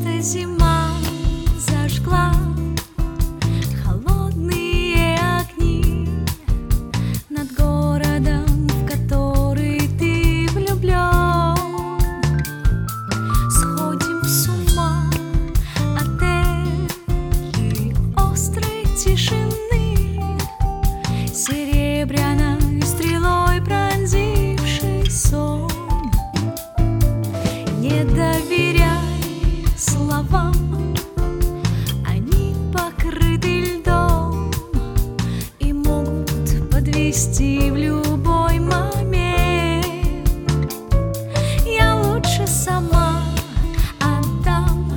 Будто зима зажгла холодные огни над городом, в который ты влюблен. Сходим с ума от этой острой тишины, серебряной стрелой пронзивший сон. Не доверяй словам, они покрыты льдом и могут подвести в любой момент. Я лучше сама отдам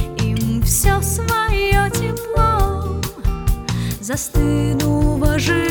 им все свое тепло, застыну в ожидании